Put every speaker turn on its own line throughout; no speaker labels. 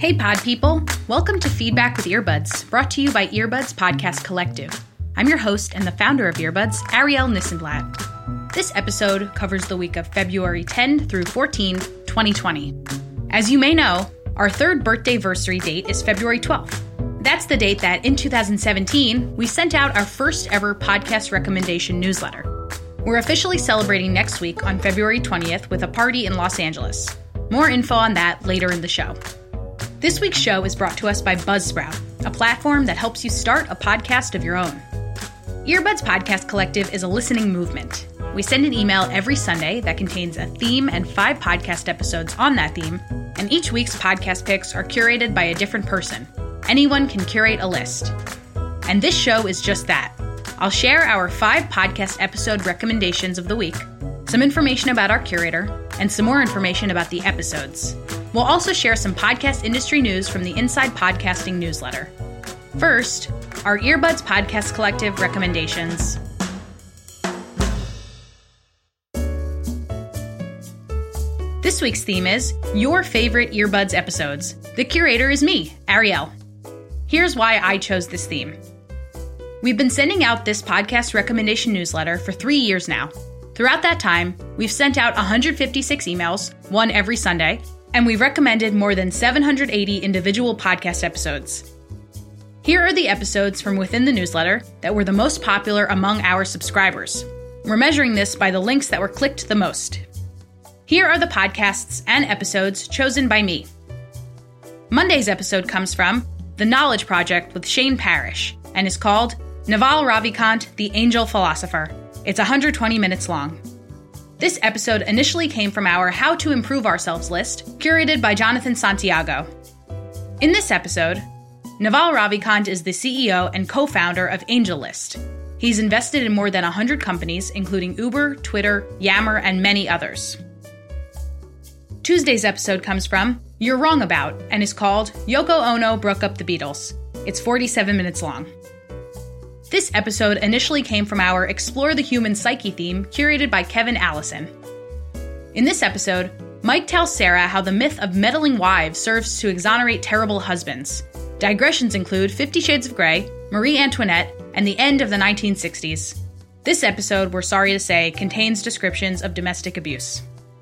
Hey pod people, welcome to Feedback with Earbuds, brought to you by Earbuds Podcast Collective. I'm your host and the founder of Earbuds, Ariel Nissenblatt. This episode covers the week of February 10 through 14, 2020. As you may know, our third birthday-versary date is February 12th. That's the date that, in 2017, we sent out our first ever podcast recommendation newsletter. We're officially celebrating next week on February 20th with a party in Los Angeles. More info on that later in the show. This week's show is brought to us by Buzzsprout, a platform that helps you start a podcast of your own. Earbuds Podcast Collective is a listening movement. We send an email every Sunday that contains a theme and 5 podcast episodes on that theme, and each week's podcast picks are curated by a different person. Anyone can curate a list. And this show is just that. I'll share our 5 podcast episode recommendations of the week, some information about our curator, and some more information about the episodes. We'll also share some podcast industry news from the Inside Podcasting newsletter. First, our Earbuds Podcast Collective recommendations. This week's theme is your favorite Earbuds episodes. The curator is me, Ariel. Here's why I chose this theme. We've been sending out this podcast recommendation newsletter for 3 years now. Throughout that time, we've sent out 156 emails, one every Sunday, and we've recommended more than 780 individual podcast episodes. Here are the episodes from within the newsletter that were the most popular among our subscribers. We're measuring this by the links that were clicked the most. Here are the podcasts and episodes chosen by me. Monday's episode comes from The Knowledge Project with Shane Parrish and is called Naval Ravikant, the Angel Philosopher. It's 120 minutes long. This episode initially came from our How to Improve Ourselves list, curated by Jonathan Santiago. In this episode, Naval Ravikant is the CEO and co-founder of AngelList. He's invested in more than 100 companies, including Uber, Twitter, Yammer, and many others. Tuesday's episode comes from You're Wrong About and is called Yoko Ono Broke Up the Beatles. It's 47 minutes long. This episode initially came from our Explore the Human Psyche theme, curated by Kevin Allison. In this episode, Mike tells Sarah how the myth of meddling wives serves to exonerate terrible husbands. Digressions include 50 Shades of Grey, Marie Antoinette, and the end of the 1960s. This episode, we're sorry to say, contains descriptions of domestic abuse.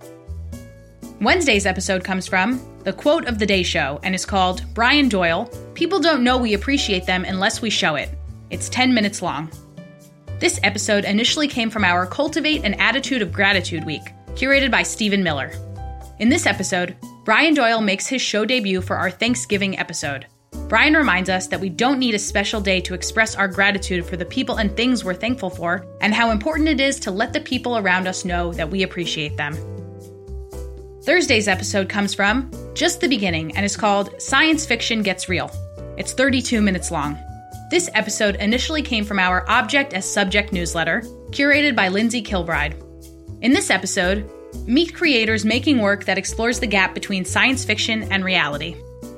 Wednesday's episode comes from The Quote of the Day Show and is called Brian Doyle, People Don't Know We Appreciate Them Unless We Show It. It's 10 minutes long. This episode initially came from our Cultivate an Attitude of Gratitude week, curated by Stephen Miller. In this episode, Brian Doyle makes his show debut for our Thanksgiving episode. Brian reminds us that we don't need a special day to express our gratitude for the people and things we're thankful for, and how important it is to let the people around us know that we appreciate them. Thursday's episode comes from Just the Beginning and is called Science Fiction Gets Real. It's 32 minutes long. This episode initially came from our Object as Subject newsletter, curated by Lindsay Kilbride. In this episode, meet creators making work that explores the gap between science fiction and reality.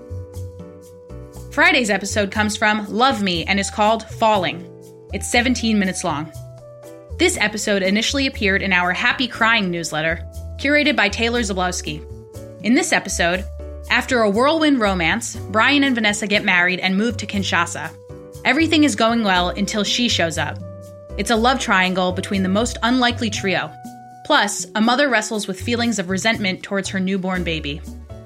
Friday's episode comes from Love Me and is called Falling. It's 17 minutes long. This episode initially appeared in our Happy Crying newsletter, curated by Taylor Zablowski. In this episode, after a whirlwind romance, Brian and Vanessa get married and move to Kinshasa. Everything is going well until she shows up. It's a love triangle between the most unlikely trio. Plus, a mother wrestles with feelings of resentment towards her newborn baby.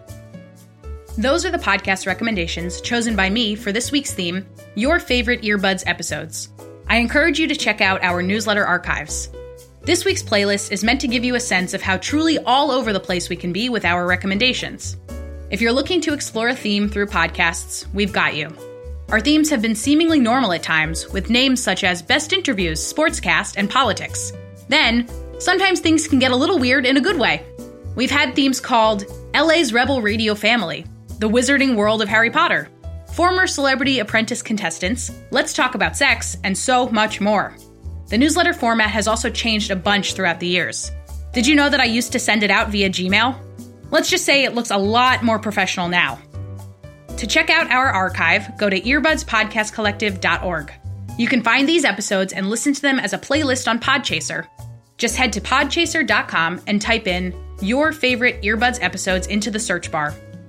Those are the podcast recommendations chosen by me for this week's theme, Your Favorite Earbuds Episodes. I encourage you to check out our newsletter archives. This week's playlist is meant to give you a sense of how truly all over the place we can be with our recommendations. If you're looking to explore a theme through podcasts, we've got you. Our themes have been seemingly normal at times, with names such as Best Interviews, Sportscast, and Politics. Then, sometimes things can get a little weird in a good way. We've had themes called LA's Rebel Radio Family, The Wizarding World of Harry Potter, Former Celebrity Apprentice Contestants, Let's Talk About Sex, and so much more. The newsletter format has also changed a bunch throughout the years. Did you know that I used to send it out via Gmail? Let's just say it looks a lot more professional now. To check out our archive, go to earbudspodcastcollective.org. You can find these episodes and listen to them as a playlist on Podchaser. Just head to podchaser.com and type in your favorite Earbuds episodes into the search bar.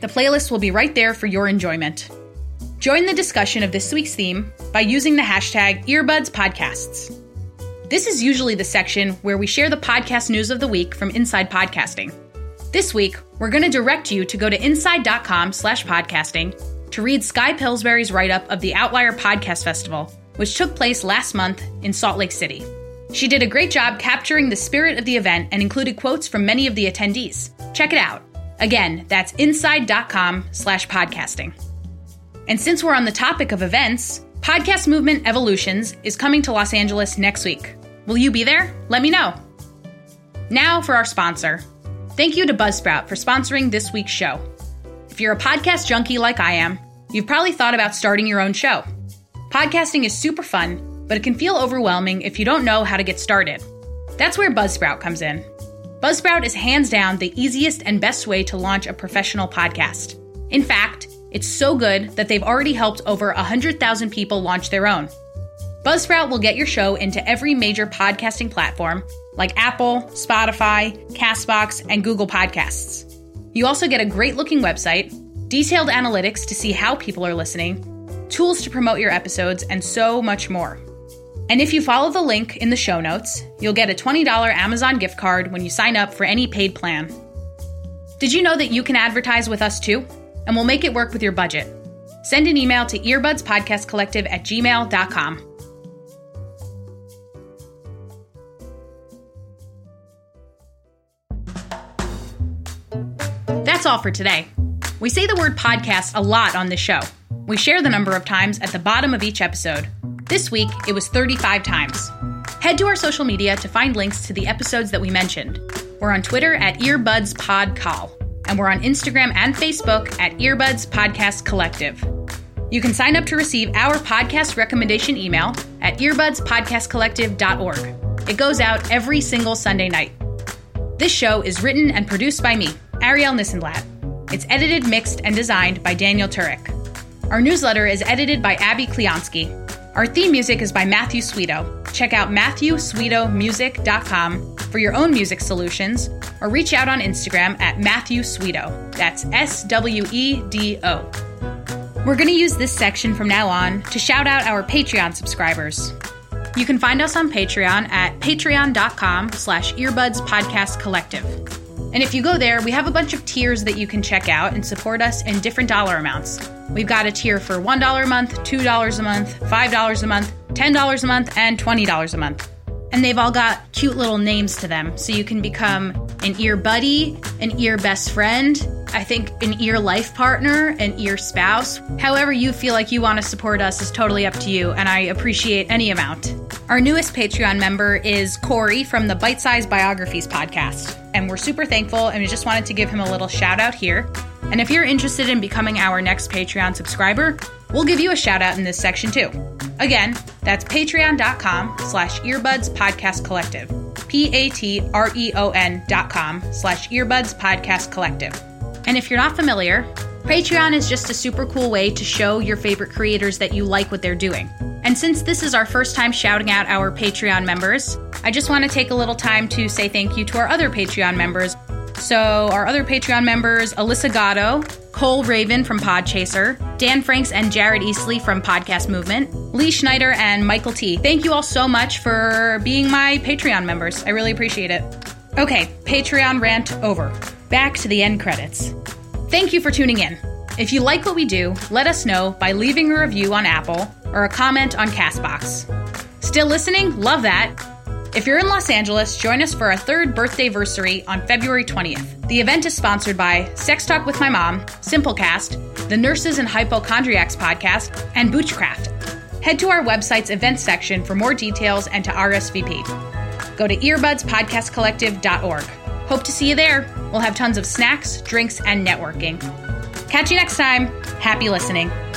The playlist will be right there for your enjoyment. Join the discussion of this week's theme by using the hashtag EarbudsPodcasts. This is usually the section where we share the podcast news of the week from Inside Podcasting. This week, we're going to direct you to go to inside.com/podcasting to read Skye Pillsbury's write-up of the Outlier Podcast Festival, which took place last month in Salt Lake City. She did a great job capturing the spirit of the event and included quotes from many of the attendees. Check it out. Again, that's inside.com/podcasting. And since we're on the topic of events, Podcast Movement Evolutions is coming to Los Angeles next week. Will you be there? Let me know. Now for our sponsor. Thank you to Buzzsprout for sponsoring this week's show. If you're a podcast junkie like I am, you've probably thought about starting your own show. Podcasting is super fun, but it can feel overwhelming if you don't know how to get started. That's where Buzzsprout comes in. Buzzsprout is hands down the easiest and best way to launch a professional podcast. In fact, it's so good that they've already helped over 100,000 people launch their own. Buzzsprout will get your show into every major podcasting platform like Apple, Spotify, CastBox, and Google Podcasts. You also get a great-looking website, detailed analytics to see how people are listening, tools to promote your episodes, and so much more. And if you follow the link in the show notes, you'll get a $20 Amazon gift card when you sign up for any paid plan. Did you know that you can advertise with us too? And we'll make it work with your budget. Send an email to earbudspodcastcollective@gmail.com. That's all for today. We say the word podcast a lot on this show. We share the number of times at the bottom of each episode. This week, it was 35 times. Head to our social media to find links to the episodes that we mentioned. We're on Twitter at EarbudsPodCall, and we're on Instagram and Facebook at Earbuds Podcast Collective. You can sign up to receive our podcast recommendation email at earbudspodcastcollective.org. It goes out every single Sunday night. This show is written and produced by me, Ariel Nissenblatt. It's edited, mixed, and designed by Daniel Turek. Our newsletter is edited by Abby Kliansky. Our theme music is by Matthew Sweeto. Check out MatthewSweetomusic.com for your own music solutions, or reach out on Instagram at Matthew Sweeto. That's SWEDO. We're going to use this section from now on to shout out our Patreon subscribers. You can find us on Patreon at patreon.com/earbudspodcastcollective. And if you go there, we have a bunch of tiers that you can check out and support us in different dollar amounts. We've got a tier for $1 a month, $2 a month, $5 a month, $10 a month, and $20 a month. And they've all got cute little names to them, so you can become an ear buddy, an ear best friend, I think an ear life partner, an ear spouse. However you feel like you want to support us is totally up to you, and I appreciate any amount. Our newest Patreon member is Corey from the Bite Size Biographies podcast, and we're super thankful, and we just wanted to give him a little shout out here. And if you're interested in becoming our next Patreon subscriber, we'll give you a shout out in this section too. Again, that's patreon.com/earbudspodcastcollective. patreon.com/earbudspodcastcollective. And if you're not familiar, Patreon is just a super cool way to show your favorite creators that you like what they're doing. And since this is our first time shouting out our Patreon members, I just want to take a little time to say thank you to our other Patreon members. So our other Patreon members, Alyssa Gatto, Cole Raven from Podchaser, Dan Franks and Jared Eastley from Podcast Movement, Lee Schneider and Michael T. Thank you all so much for being my Patreon members. I really appreciate it. Okay, Patreon rant over. Back to the end credits. Thank you for tuning in. If you like what we do, let us know by leaving a review on Apple or a comment on CastBox. Still listening? Love that. If you're in Los Angeles, join us for our 3rd birthday-versary on February 20th. The event is sponsored by Sex Talk with My Mom, Simplecast, the Nurses and Hypochondriacs podcast, and Boochcraft. Head to our website's events section for more details and to RSVP. Go to earbudspodcastcollective.org. Hope to see you there. We'll have tons of snacks, drinks, and networking. Catch you next time. Happy listening.